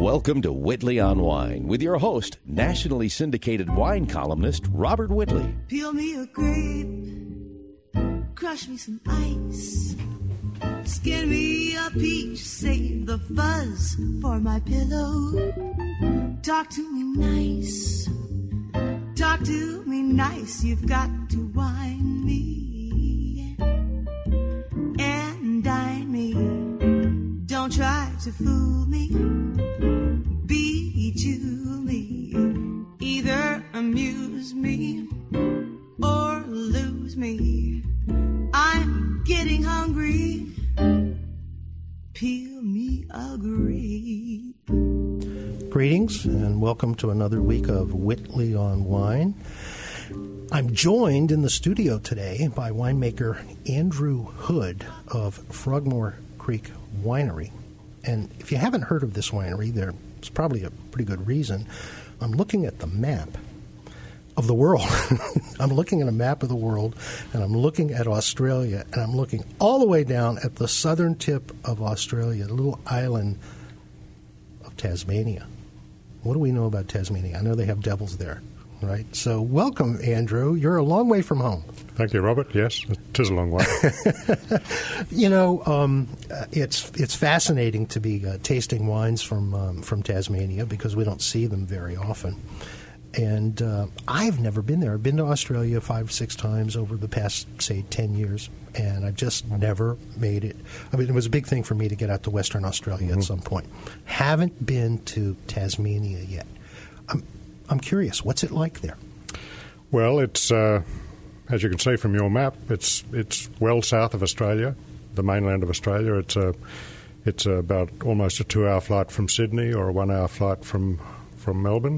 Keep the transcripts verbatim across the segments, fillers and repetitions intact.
Welcome to Whitley on Wine with your host, nationally syndicated wine columnist Robert Whitley. Peel me a grape, crush me some ice, skin me a peach, save the fuzz for my pillow. Talk to me nice, talk to me nice, you've got to wine me and dine me. Don't try to fool me, bejewel me, either amuse me or lose me. I'm getting hungry, peel me a grape. Greetings and welcome to another week of Whitley on Wine. I'm joined in the studio today by winemaker Andrew Hood of Frogmore Creek Winery. And if you haven't heard of this winery, there's probably a pretty good reason. I'm looking at the map of the world. I'm looking at a map of the world, and I'm looking at Australia, and I'm looking all the way down at the southern tip of Australia, the little island of Tasmania. What do we know about Tasmania? I know they have devils there, right? So welcome, Andrew. You're a long way from home. Thank you, Robert. Yes, it is a long way. You know, um, it's it's fascinating to be uh, tasting wines from um, from Tasmania because we don't see them very often. And uh, I've never been there. I've been to Australia five, six times over the past, say, ten years, and I've just never made it. I mean, it was a big thing for me to get out to Western Australia mm-hmm. at some point. Haven't been to Tasmania yet. I'm, I'm curious, what's it like there? Well, it's, uh, as you can see from your map, it's it's well south of Australia, the mainland of Australia. It's, a, it's about almost a two-hour flight from Sydney or a one-hour flight from, from Melbourne.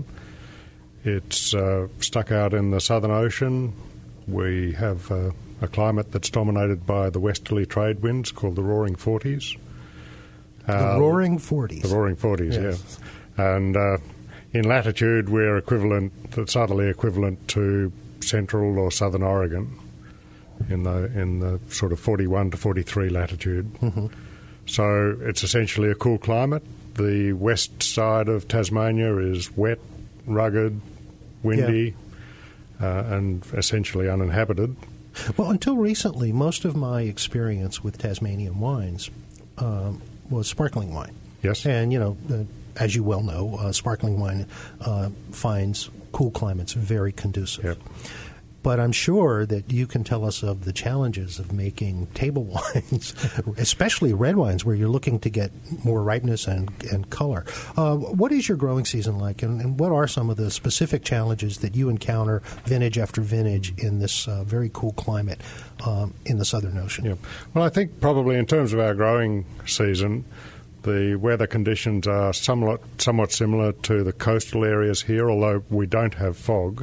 It's uh, stuck out in the Southern Ocean. We have uh, a climate that's dominated by the westerly trade winds called the Roaring Forties. The uh, Roaring Forties. The Roaring Forties, yes. yeah. And uh, in latitude, we're equivalent, subtly equivalent to central or southern Oregon in the in the sort of forty-one to forty-three latitude. Mm-hmm. So it's essentially a cool climate. The west side of Tasmania is wet, rugged, windy, yeah. uh, and essentially uninhabited. Well, until recently, most of my experience with Tasmanian wines um, was sparkling wine. Yes. And, you know, uh, as you well know, uh, sparkling wine uh, finds cool climates very conducive. Yep. But I'm sure that you can tell us of the challenges of making table wines, especially red wines, where you're looking to get more ripeness and, and color. Uh, what is your growing season like, and, and what are some of the specific challenges that you encounter vintage after vintage in this uh, very cool climate um, in the Southern Ocean? Yeah. Well, I think probably in terms of our growing season, the weather conditions are somewhat, somewhat similar to the coastal areas here, although we don't have fog.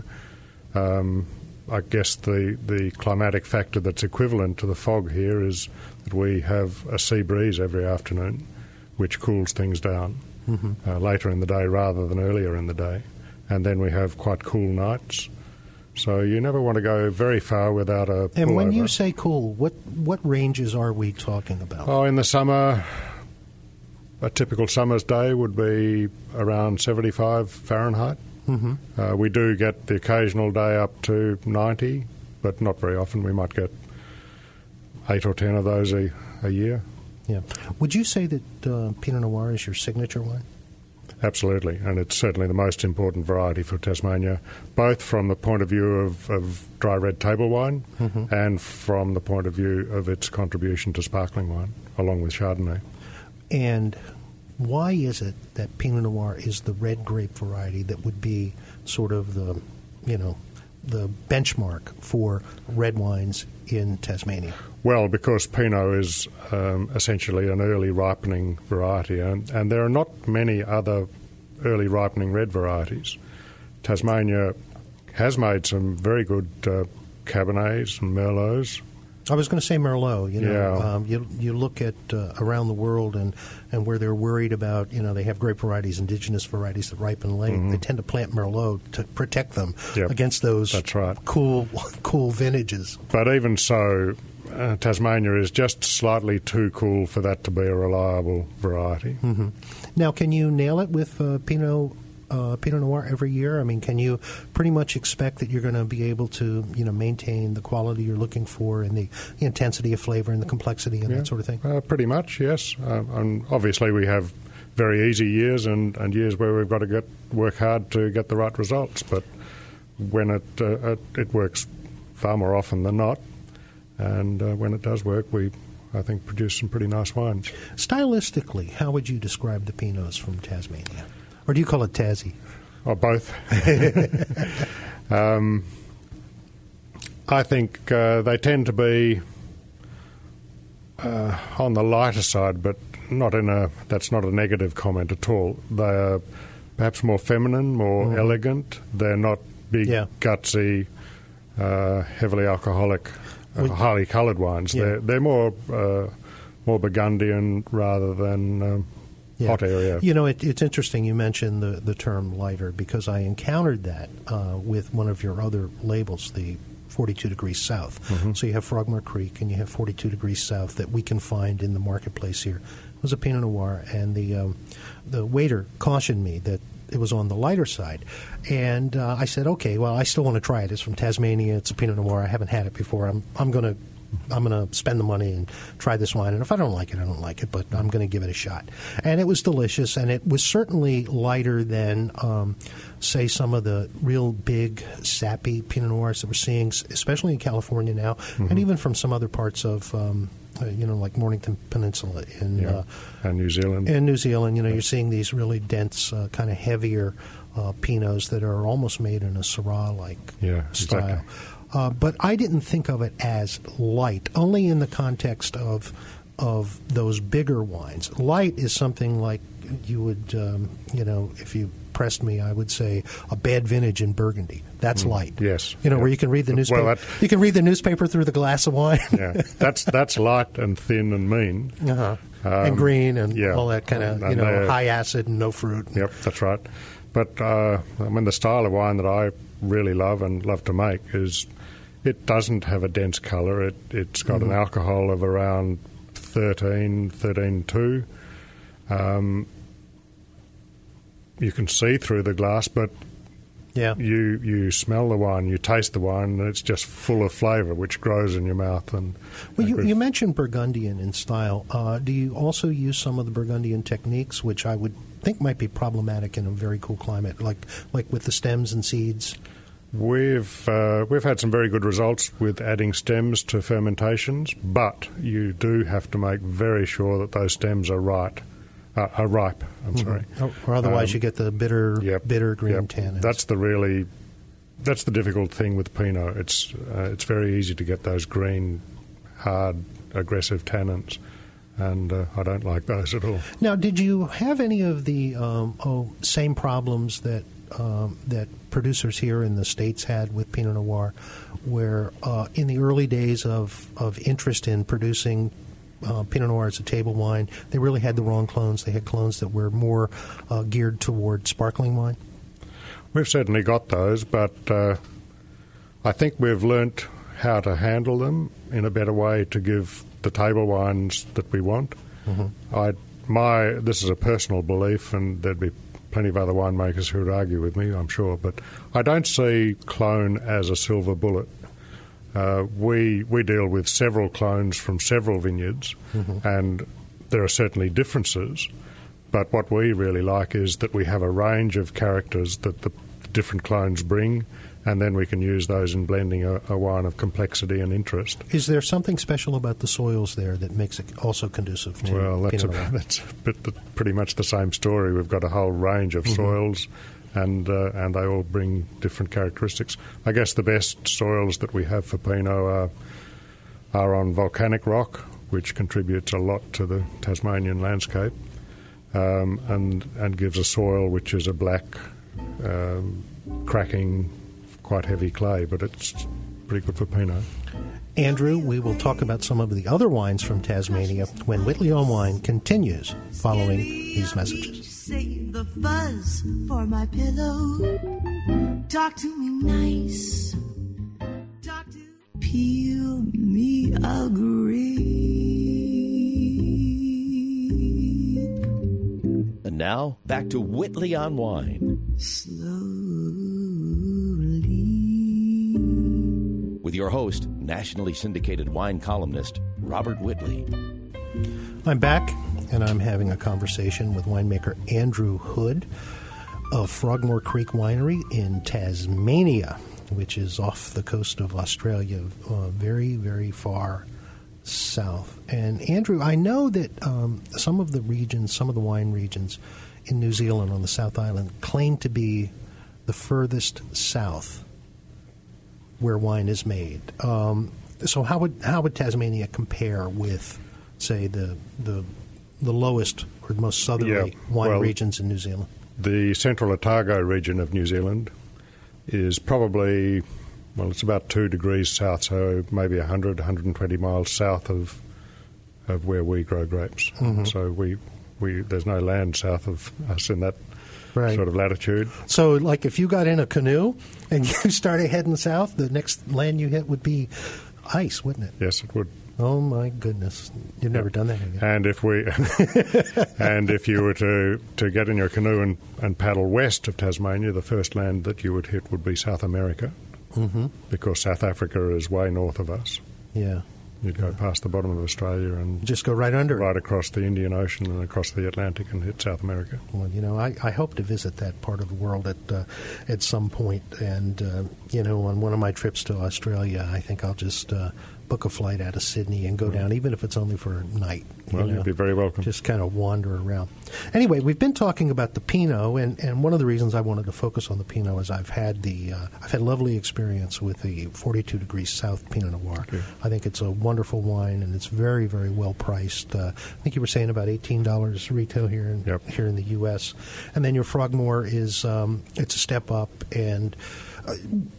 Um, I guess the, the climatic factor that's equivalent to the fog here is that we have a sea breeze every afternoon, which cools things down mm-hmm. uh, later in the day rather than earlier in the day. And then we have quite cool nights. So you never want to go very far without a pullover. And when you say cool, what, what ranges are we talking about? Oh, in the summer, a typical summer's day would be around seventy-five Fahrenheit. Mm-hmm. Uh, we do get the occasional day up to ninety, but not very often. We might get eight or ten of those a, a year. Yeah. Would you say that uh, Pinot Noir is your signature wine? Absolutely, and it's certainly the most important variety for Tasmania, both from the point of view of, of dry red table wine mm-hmm. and from the point of view of its contribution to sparkling wine, along with Chardonnay. And why is it that Pinot Noir is the red grape variety that would be sort of the, you know, the benchmark for red wines in Tasmania? Well, because Pinot is um, essentially an early ripening variety, and, and there are not many other early ripening red varieties. Tasmania has made some very good uh, Cabernets and Merlots. I was going to say Merlot. You know, yeah. um, you you look at uh, around the world and, and where they're worried about, you know, they have grape varieties, indigenous varieties that ripen late. Mm-hmm. They tend to plant Merlot to protect them yep. against those That's right. cool cool vintages. But even so, uh, Tasmania is just slightly too cool for that to be a reliable variety. Mm-hmm. Now, can you nail it with uh, Pinot uh, Pinot Noir every year? I mean, can you pretty much expect that you're going to be able to, you know, maintain the quality you're looking for and the, the intensity of flavor and the complexity and yeah, that sort of thing? Uh, pretty much, yes. Uh, and obviously, we have very easy years and, and years where we've got to get work hard to get the right results. But when it uh, it, it works far more often than not, and uh, when it does work, we, I think, produce some pretty nice wines. Stylistically, how would you describe the Pinots from Tasmania? Or do you call it Tassie? Or both. um, I think uh, they tend to be uh, on the lighter side, but not in a. That's not a negative comment at all. They are perhaps more feminine, more mm. elegant. They're not big, yeah. gutsy, uh, heavily alcoholic, uh, highly coloured wines. Yeah. They're they're more uh, more Burgundian rather than um, yeah. hot area. You know, it, it's interesting you mentioned the the term lighter because I encountered that uh, with one of your other labels, the forty-two degrees south. Mm-hmm. So you have Frogmore Creek and you have forty-two degrees south that we can find in the marketplace here. It was a Pinot Noir, and the um, the waiter cautioned me that it was on the lighter side. And uh, I said, okay, well, I still want to try it. It's from Tasmania. It's a Pinot Noir. I haven't had it before. I'm I'm going to I'm going to spend the money and try this wine. And if I don't like it, I don't like it, but I'm going to give it a shot. And it was delicious, and it was certainly lighter than, um, say, some of the real big, sappy Pinot Noirs that we're seeing, especially in California now, mm-hmm. and even from some other parts of uh, Uh, you know, like Mornington Peninsula in yeah. uh, and New Zealand. In New Zealand, you know, you're seeing these really dense, uh, kind of heavier uh, Pinots that are almost made in a Syrah-like yeah, style. Exactly. Uh, but I didn't think of it as light, only in the context of of those bigger wines. Light is something like you would, um, you know, if you pressed me, I would say a bad vintage in Burgundy. That's mm, light. Yes. You know, yeah. where you can read the newspaper. Well, you can read the newspaper through the glass of wine. yeah, that's that's light and thin and mean. Uh-huh. Um, and green and yeah. all that kind of, you know, high acid and no fruit. Yep, that's right. But, uh, I mean, the style of wine that I really love and love to make is it doesn't have a dense colour. It, it's got mm-hmm. an alcohol of around thirteen, thirteen point two. Um, you can see through the glass, but yeah. you you smell the wine, you taste the wine, and it's just full of flavour, which grows in your mouth. And well, you, you mentioned Burgundian in style. Uh, do you also use some of the Burgundian techniques, which I would think might be problematic in a very cool climate, like like with the stems and seeds? We've uh, we've had some very good results with adding stems to fermentations, but you do have to make very sure that those stems are right. Uh, are ripe, I'm mm-hmm. sorry. Or, or otherwise um, you get the bitter yep, bitter green yep. tannins. That's the really, that's the difficult thing with Pinot. It's uh, it's very easy to get those green, hard, aggressive tannins, and uh, I don't like those at all. Now, did you have any of the um, oh same problems that um, that producers here in the States had with Pinot Noir, where uh, in the early days of, of interest in producing Uh, Pinot Noir as a table wine, they really had the wrong clones. They had clones that were more uh, geared toward sparkling wine? We've certainly got those, but uh, I think we've learnt how to handle them in a better way to give the table wines that we want. Mm-hmm. I, my, this is a personal belief, and there'd be plenty of other winemakers who would argue with me, I'm sure, but I don't see clone as a silver bullet. Uh, we we deal with several clones from several vineyards, mm-hmm. and there are certainly differences. But what we really like is that we have a range of characters that the different clones bring, and then we can use those in blending a, a wine of complexity and interest. Is there something special about the soils there that makes it also conducive to Well, that's, a, Pinot Noir? that's a bit, pretty much the same story. We've got a whole range of mm-hmm. soils, and uh, and they all bring different characteristics. I guess the best soils that we have for Pinot are, are on volcanic rock, which contributes a lot to the Tasmanian landscape, um, and and gives a soil which is a black, um, cracking, quite heavy clay, but it's pretty good for Pinot. Andrew, we will talk about some of the other wines from Tasmania when Whitley on Wine continues following these messages. Save the fuzz for my pillow. Talk to me nice. Talk to peel me a grape. And now, back to Whitley on Wine. Slowly. With your host, nationally syndicated wine columnist, Robert Whitley. I'm back, and I'm having a conversation with winemaker Andrew Hood of Frogmore Creek Winery in Tasmania, which is off the coast of Australia, uh, very, very far south. And Andrew, I know that um, some of the regions, some of the wine regions in New Zealand on the South Island claim to be the furthest south where wine is made. Um, so how would how would Tasmania compare with, say, the the the lowest or the most southerly Yeah, wine well, regions in New Zealand? The Central Otago region of New Zealand is probably, well, it's about two degrees south, so maybe one hundred, one hundred twenty miles south of of where we grow grapes. Mm-hmm. So we, we there's no land south of us in that Right. sort of latitude. So, like, if you got in a canoe and you started heading south, the next land you hit would be ice, wouldn't it? Yes, it would. Oh my goodness! You've never done that, have you? And if we, and if you were to, to get in your canoe and, and paddle west of Tasmania, the first land that you would hit would be South America, Mm-hmm. because South Africa is way north of us. Yeah. You'd go past the bottom of Australia and Just go right under it. right across the Indian Ocean and across the Atlantic and hit South America. Well, you know, I, I hope to visit that part of the world at uh, at some point. And, uh, you know, on one of my trips to Australia, I think I'll just uh, book a flight out of Sydney and go down, even if it's only for a night. You Well, know, you'd be very welcome. Just kind of wander around. Anyway, we've been talking about the Pinot, and, and one of the reasons I wanted to focus on the Pinot is I've had the uh, I've had lovely experience with the forty-two degrees South Pinot Noir. Okay. I think it's a wonderful wine, and it's very, very well priced. Uh, I think you were saying about eighteen dollars retail here in Yep. here in the U S. And then your Frogmore is um, it's a step up. And uh,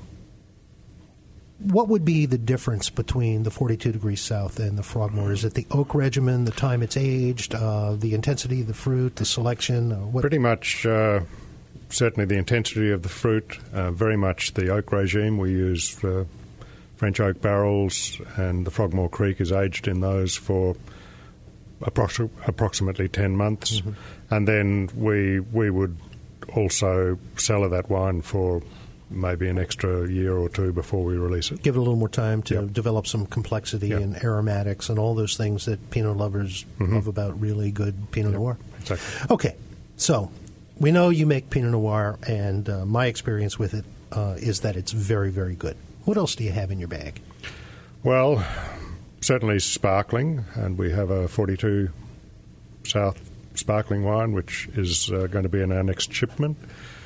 what would be the difference between the forty-two degrees South and the Frogmore? Is it the oak regimen, the time it's aged, uh, the intensity of the fruit, the selection? Uh, what? Pretty much, uh, certainly the intensity of the fruit, uh, very much the oak regime. We use uh, French oak barrels, and the Frogmore Creek is aged in those for approx- approximately ten months. Mm-hmm. And then we we would also cellar that wine for maybe an extra year or two before we release it. Give it a little more time to Yep. develop some complexity Yep. and aromatics and all those things that Pinot lovers Mhm. love about really good Pinot Noir. Exactly. Okay, so we know you make Pinot Noir, and uh, my experience with it uh, is that it's very, very good. What else do you have in your bag? Well, certainly sparkling, and we have a forty-two South sparkling wine, which is uh, going to be in our next shipment.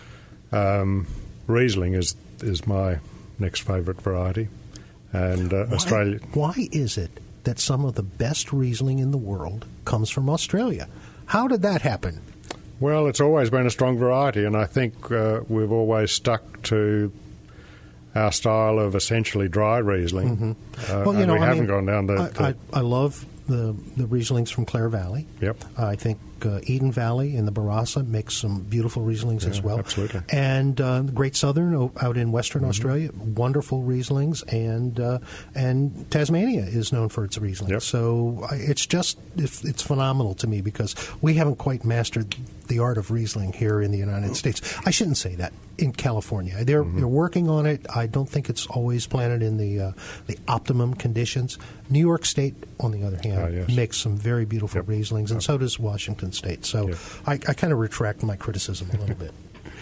Um, Riesling is is my next favourite variety, and uh, Why- Australia. Why is it that some of the best Riesling in the world comes from Australia? How did that happen? Well, it's always been a strong variety, and I think uh, we've always stuck to our style of essentially dry Riesling. Uh, Mm-hmm. Well, you and know, we I haven't mean, gone down the. I, the I, I love the the Rieslings from Clare Valley. Yep. I think uh, Eden Valley in the Barossa makes some beautiful Rieslings as Yeah, well. absolutely. And uh, the Great Southern o- out in Western Mm-hmm. Australia, wonderful Rieslings, and uh, and Tasmania is known for its Rieslings. Yep. So I, it's just it's, it's phenomenal to me because we haven't quite mastered the art of Riesling here in the United States. I shouldn't say that. In California, they're Mm-hmm. they're working on it. I don't think it's always planted in the uh, the optimum conditions. New York State, on the other hand, Ah, yes. makes some very beautiful Yep. Rieslings, and Yep. so does Washington State. So Yep. I, I kind of retract my criticism a little bit.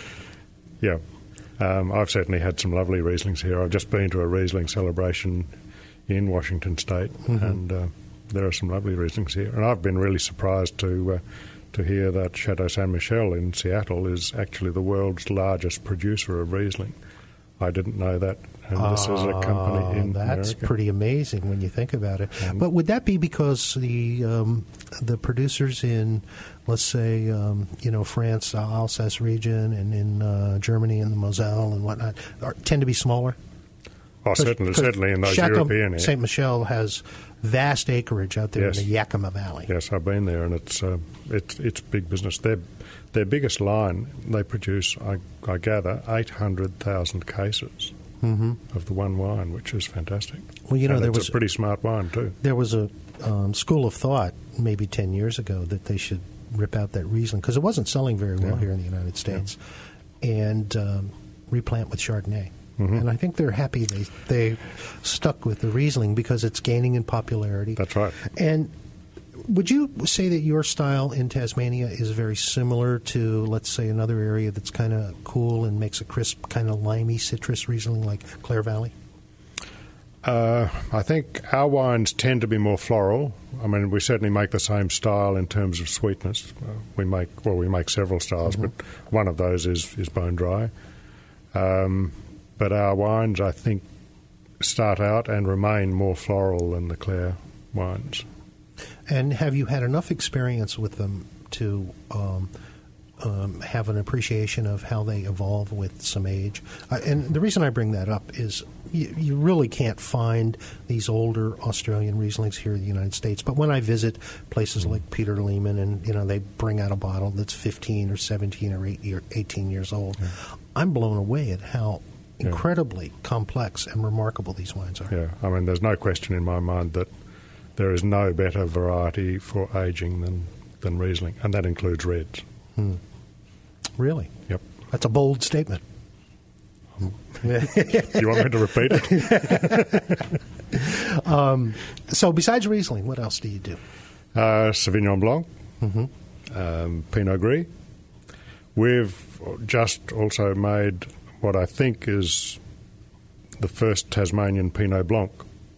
Yeah. Um, I've certainly had some lovely Rieslings here. I've just been to a Riesling celebration in Washington State, Mm-hmm. and uh, there are some lovely Rieslings here. And I've been really surprised to uh, to hear that Chateau Saint Michel in Seattle is actually the world's largest producer of Riesling. I didn't know that, and this is a company in Oh, that's America. pretty amazing when you think about it. Um, but would that be because the um, the producers in, let's say, um, you know, France, uh, Alsace region, and in uh, Germany and the Moselle and whatnot, are, tend to be smaller? Oh, certainly, certainly in those Chateau European areas. Saint Michel has vast acreage out there Yes. in the Yakima Valley. Yes, I've been there, and it's uh, it's it's big business. Their their biggest line, they produce, I, I gather, eight hundred thousand cases. mm-hmm. of the one wine, which is fantastic. Well, you know, and there it's was a pretty smart wine too. There was a um, school of thought maybe ten years ago that they should rip out that Riesling because it wasn't selling very well yeah. here in the United States, yeah. and um, replant with Chardonnay. Mm-hmm. And I think they're happy they they stuck with the Riesling because it's gaining in popularity. That's right. And would you say that your style in Tasmania is very similar to, let's say, another area that's kind of cool and makes a crisp, kind of limey citrus Riesling like Clare Valley? Uh, I think our wines tend to be more floral. I mean, we certainly make the same style in terms of sweetness. Uh, we make well, we make several styles, mm-hmm. but one of those is is bone dry. Um, but our wines, I think, start out and remain more floral than the Clare wines. And have you had enough experience with them to um, um, have an appreciation of how they evolve with some age? Uh, and the reason I bring that up is you, you really can't find these older Australian Rieslings here in the United States. But when I visit places like Peter Lehman and, you know, they bring out a bottle that's fifteen or seventeen or eighteen years old, yeah. I'm blown away at how incredibly yeah. complex and remarkable these wines are. Yeah, I mean, there's no question in my mind that there is no better variety for aging than, than Riesling, and that includes reds. Hmm. Really? Yep. That's a bold statement. Do you want me to repeat it? um, so besides Riesling, what else do you do? Uh, Sauvignon Blanc, mm-hmm. um, Pinot Gris. We've just also made what I think is the first Tasmanian Pinot Blanc,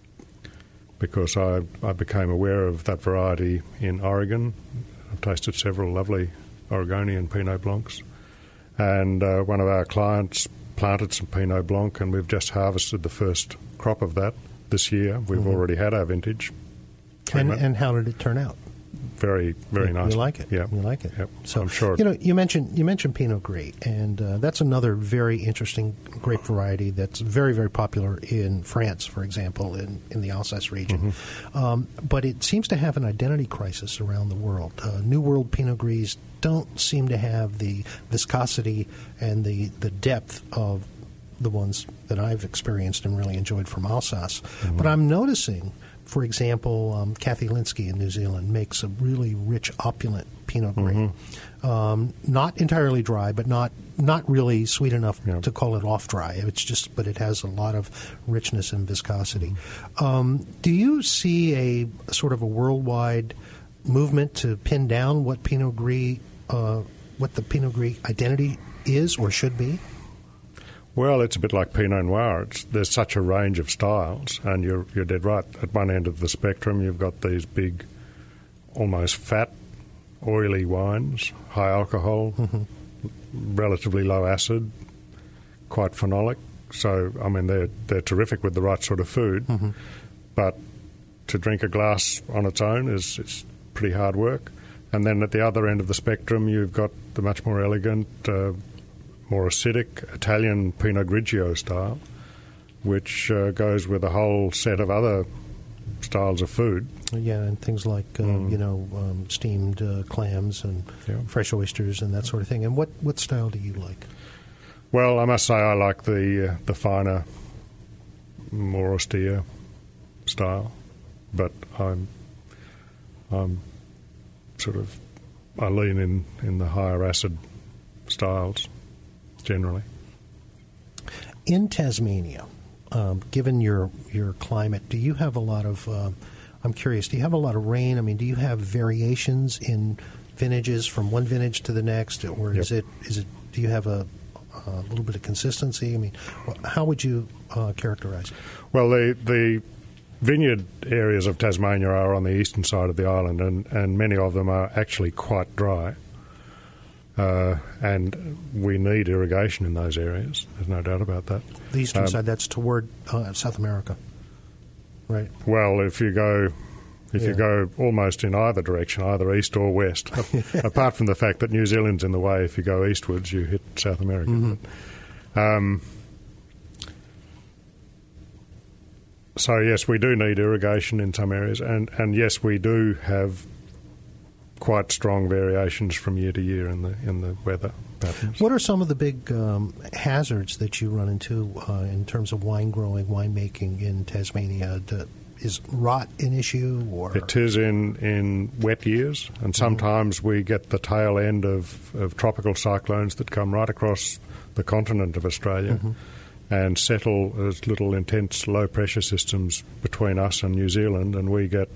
because I, I became aware of that variety in Oregon. I've tasted several lovely Oregonian Pinot Blancs. And uh, one of our clients planted some Pinot Blanc, and we've just harvested the first crop of that this year. We've mm-hmm. already had our vintage. And, and how did it turn out? Very, very nice. You like it? Yeah, you like it. Yep. So I'm sure. You know, you mentioned you mentioned Pinot Gris, and uh, that's another very interesting grape variety that's very, very popular in France, for example, in, in the Alsace region. Mm-hmm. Um, but it seems to have an identity crisis around the world. Uh, New World Pinot Gris don't seem to have the viscosity and the the depth of the ones that I've experienced and really enjoyed from Alsace. Mm-hmm. But I'm noticing. For example, um, Kathy Linsky in New Zealand makes a really rich, opulent Pinot Gris. Mm-hmm. Um, not entirely dry, but not not really sweet enough yeah. to call it off dry. It's just, but it has a lot of richness and viscosity. Mm-hmm. Um, do you see a sort of a worldwide movement to pin down what Pinot Gris, uh, what the Pinot Gris identity is or should be? Well, it's a bit like Pinot Noir. It's, there's such a range of styles, and you're you're dead right. At one end of the spectrum, you've got these big, almost fat, oily wines, high alcohol, mm-hmm. relatively low acid, quite phenolic. So, I mean, they're they're terrific with the right sort of food, mm-hmm. but to drink a glass on its own is it's pretty hard work. And then at the other end of the spectrum, you've got the much more elegant, uh, more acidic Italian Pinot Grigio style, which uh, goes with a whole set of other styles of food. Yeah, and things like, uh, mm. you know, um, steamed uh, clams and yeah. fresh oysters and that sort of thing. And what, what style do you like? Well, I must say I like the uh, the finer, more austere style, but I'm I'm sort of I lean in, in the higher acid styles. Generally. In Tasmania, um, given your, your climate, do you have a lot of, uh, I'm curious, do you have a lot of rain? I mean, do you have variations in vintages from one vintage to the next, or yep. is it is it? Do you have a, a little bit of consistency? I mean, how would you uh, characterize it? Well, the the vineyard areas of Tasmania are on the eastern side of the island, and, and many of them are actually quite dry. Uh, and we need irrigation in those areas. There's no doubt about that. The eastern um, side, that's toward uh, South America, right? Well, if you go, if yeah. you go almost in either direction, either east or west, apart from the fact that New Zealand's in the way, if you go eastwards, you hit South America. Mm-hmm. Um, so yes, we do need irrigation in some areas, and, and yes, we do have quite strong variations from year to year in the in the weather patterns. What are some of the big um, hazards that you run into uh, in terms of wine growing, winemaking in Tasmania? Do, is rot an issue? Or it is in, in wet years, and sometimes mm-hmm. we get the tail end of, of tropical cyclones that come right across the continent of Australia mm-hmm. and settle as little intense low-pressure systems between us and New Zealand, and we get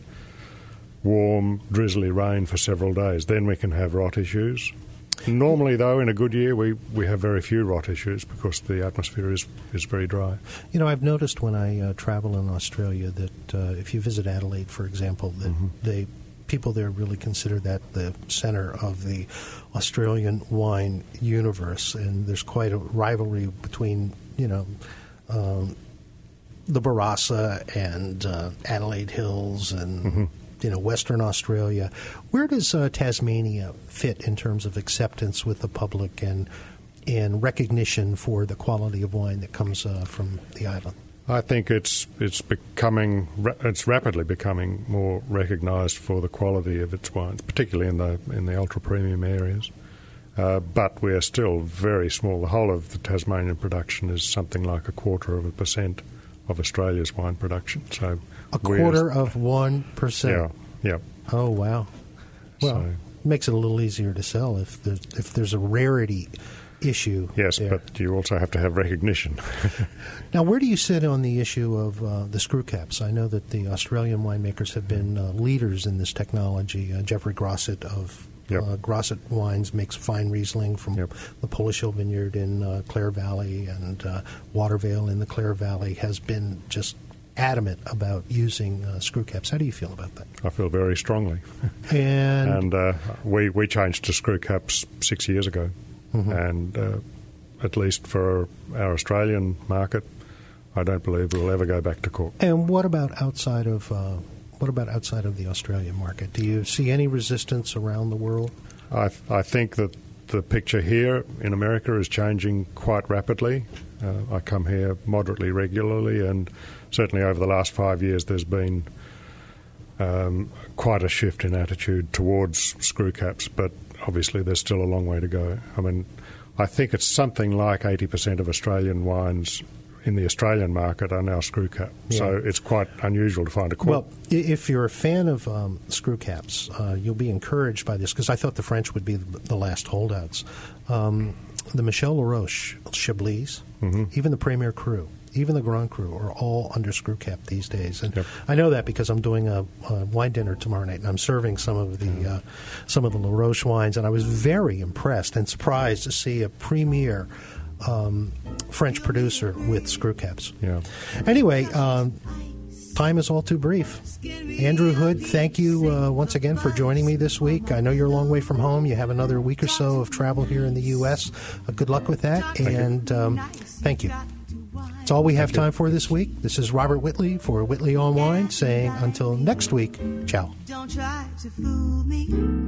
warm, drizzly rain for several days. Then we can have rot issues. Normally, though, in a good year, we, we have very few rot issues because the atmosphere is, is very dry. You know, I've noticed when I uh, travel in Australia that uh, if you visit Adelaide, for example, that mm-hmm. they people there really consider that the center of the Australian wine universe, and there's quite a rivalry between, you know, um, the Barossa and uh, Adelaide Hills and... Mm-hmm. you know, Western Australia. Where does uh, Tasmania fit in terms of acceptance with the public and and recognition for the quality of wine that comes uh, from the island? I think it's it's becoming it's rapidly becoming more recognised for the quality of its wines, particularly in the in the ultra premium areas. Uh, but we are still very small. The whole of the Tasmanian production is something like a quarter of a percent of Australia's wine production. So a quarter of one percent. Yeah, yeah. Oh wow. Well, so, it makes it a little easier to sell if the, if there's a rarity issue. Yes, there. but you also have to have recognition. Now, where do you sit on the issue of uh, the screw caps? I know that the Australian winemakers have been uh, leaders in this technology. Uh, Jeffrey Grosset of Yep. Uh, Grosset Wines makes fine Riesling from yep. the Polish Hill Vineyard in uh, Clare Valley, and uh, Watervale in the Clare Valley has been just adamant about using uh, screw caps. How do you feel about that? I feel very strongly. And, and uh, we, we changed to screw caps six years ago. Mm-hmm. And uh, at least for our Australian market, I don't believe we'll ever go back to cork. And what about outside of... Uh, What about outside of the Australian market? Do you see any resistance around the world? I, th- I think that the picture here in America is changing quite rapidly. Uh, I come here moderately regularly, and certainly over the last five years there's been um, quite a shift in attitude towards screw caps, but obviously there's still a long way to go. I mean, I think it's something like eighty percent of Australian wines in the Australian market are now screw cap. Yeah. So it's quite unusual to find a cork. Well, if you're a fan of um, screw caps, uh, you'll be encouraged by this, because I thought the French would be the last holdouts. Um, the Michel Laroche Chablis, mm-hmm. even the Premier Cru, even the Grand Cru are all under screw cap these days. And yep. I know that because I'm doing a, a wine dinner tomorrow night, and I'm serving some of the mm. uh, some of the Laroche wines, and I was very impressed and surprised to see a Premier Um, French producer with screw caps. Yeah. Anyway, um, time is all too brief. Andrew Hood, thank you uh, once again for joining me this week. I know you're a long way from home. You have another week or so of travel here in the U S. Uh, good luck with that, thank and you. Um, thank you. That's all we have thank time you. for this week. This is Robert Whitley for Whitley on Wine saying until next week, ciao. Don't try to fool me.